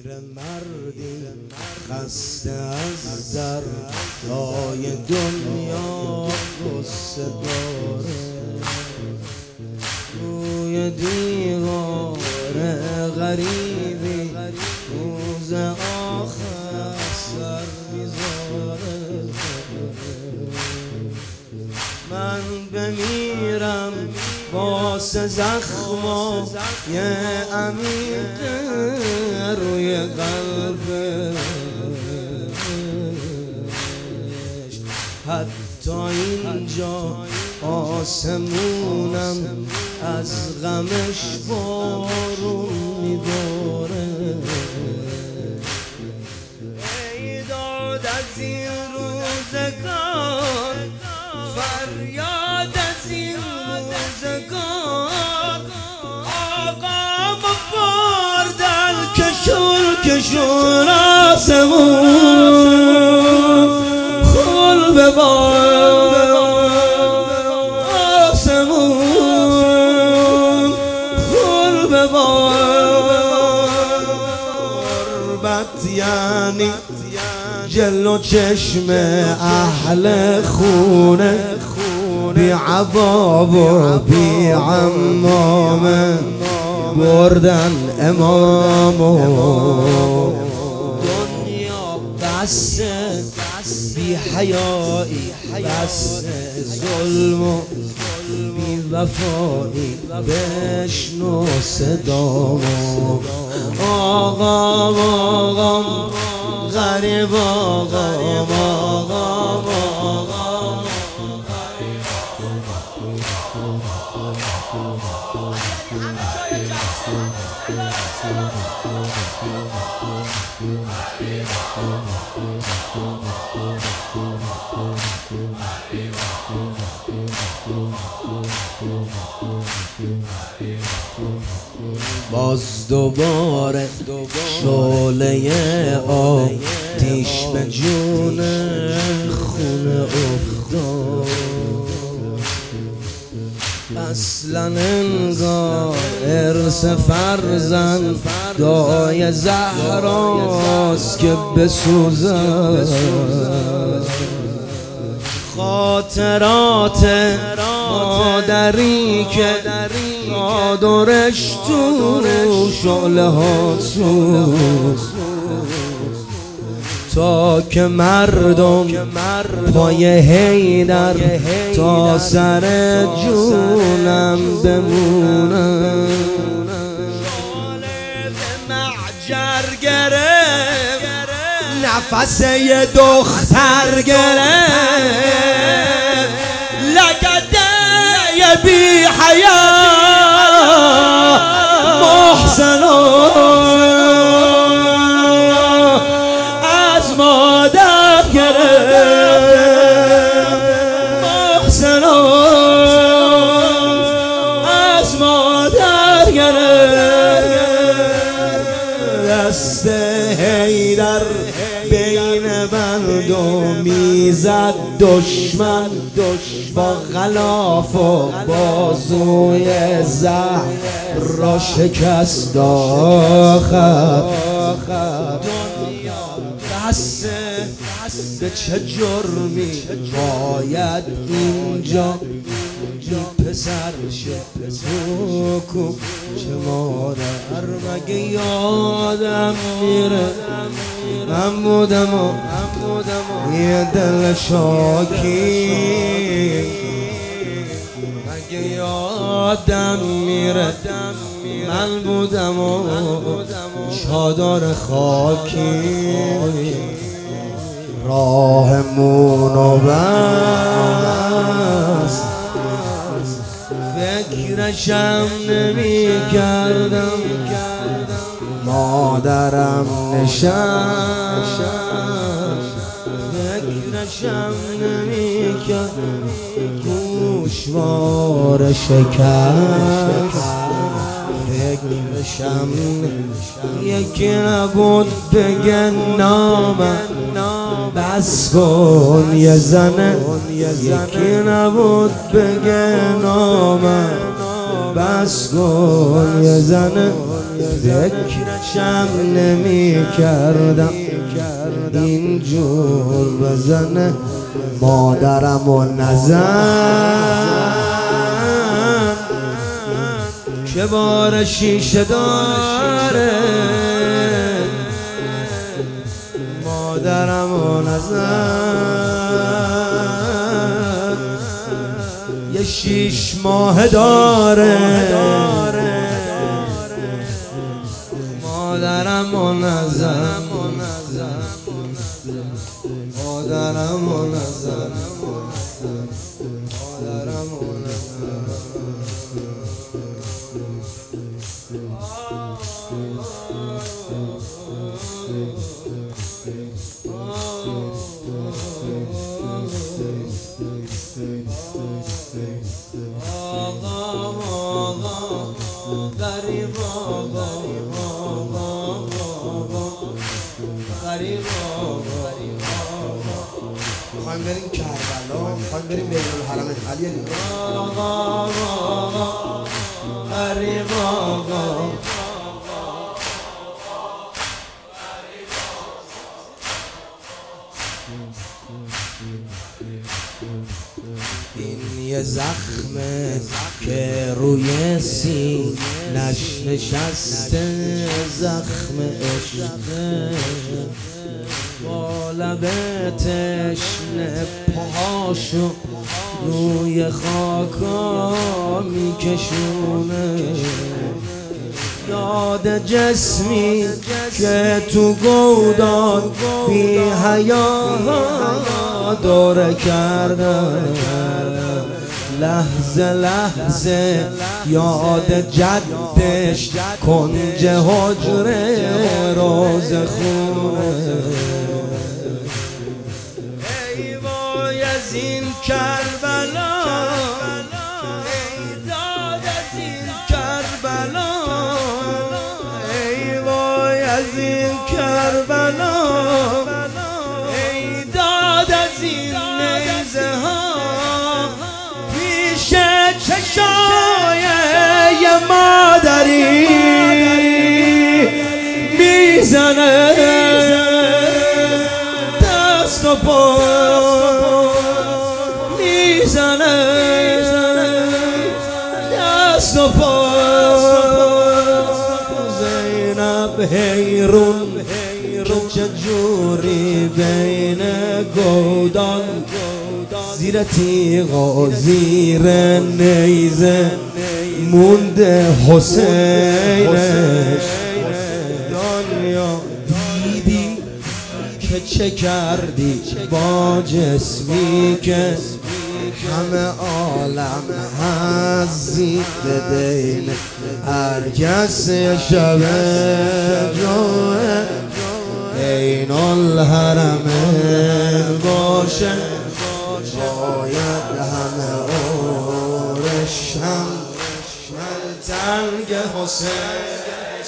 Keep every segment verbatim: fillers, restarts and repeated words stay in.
مردی خسته از دردای دنیا غصه داره، روی دیوار غریبی روز آخر سر میذاره. من بمیرم واسه زخما یه عمیق روی قلبش، حتی اینجا آسمونم از غمش بارون میباره. ای داد از این روزگار، فریاد از این روزگار، آقا بردن کشون کشون آسمون، خل به آسمون، خل به غربت یعنی جلو چشم اهل خونه، بی عباب و بی عمامه بردن امامو. دنیا بسه بی حیایی، بسه ظلم و بی وفایی، بشنو صدامو. آقا آقا غریب آقا آقا باز دوباره شعله آتیش به جون خونه افتاد. اصلا انگار ارث فرزند دای زهراست که بسوزد. خاطرات مادری که نادرش تو شعله ها سوز، تا که مردم پای حیدر تا سر جونم بمونم. شعله به معجر گرفت، نفس یه دختر گرفت، لگده یه بی حیا محسنا از مادر گرفت، محسنا از مادر گرفت. دست حیدر بین بند و میزد دشمن، با غلاف و بازوی زهر را شکست آخر. دنیا بسه به چه جرمی باید اینجا پسر شه تو کو چه مادر مگه یادم میره. من بودم و یه دل شاکی، مگه یادم میره. من بودم و چادر خاکی، راهمونو بس فکرشم نمی کردم. مادرم نشست فکرشم نمی کردم. گوشوار شکست فکرشم یکی نبود بگه نامم. بس کن یه زنه یکی نبود بگه نامم. بس کن یه زنه فکرشم نمی کردم اینجور بزنه مادرم و نزن که بار شیشه داره مادرم و نزن یه شیش ماه داره مادرم و نزن مادرم و نزن مادرم و نزن خواهیم بریم کربلا، خواهیم بریم بین الحرم علی علی غریب آقا این یه زخمه که روی سینش نشسته زخم عشقه با لب تشنه پاهاشو روی خاکا میکشونه یاد جسمی که تو گودان بی حیا دوره کردن لحظه لحظه یاد جدش کنج حجره روز خونه ای وای از این کربلا ای داد از این کربلا ای وای از این کربلا ای داد از این نیزه ها پیش چشای یه مادری میزنه دست و پا میزنه دست و پا زینب حیرون که چجوری بین گودان زیر تیغ و زیر نیزه مونده حسینش دنیا دیدی که چه کردی با جسمی که همه عالم حزی بدین هر کس شب جوه این الحرم باشه باید همه عورش هم تنگ حسین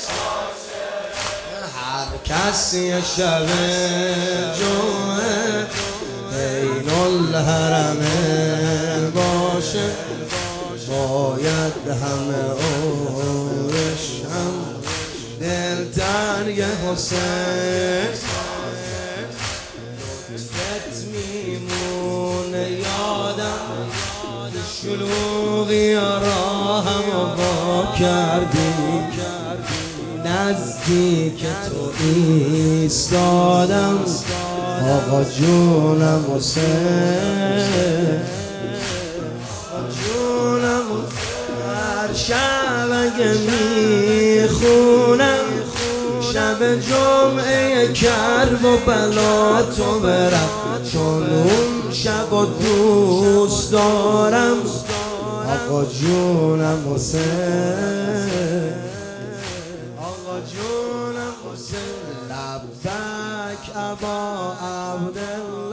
هر کسی شب جوه این الحرم باشه باید همه عورش هم دل تنگ حسین فت میمونه یادم شلوغی راهم با کردی نزدیک تو ایستادم آقا جونم حسین آقا جونم هر شب اگه میخونم شب جمعه کرب و بلا تو برم چون اون شب و دوست دارم آقا جونم حسین آقا جونم حسین لبک ابا عبدالله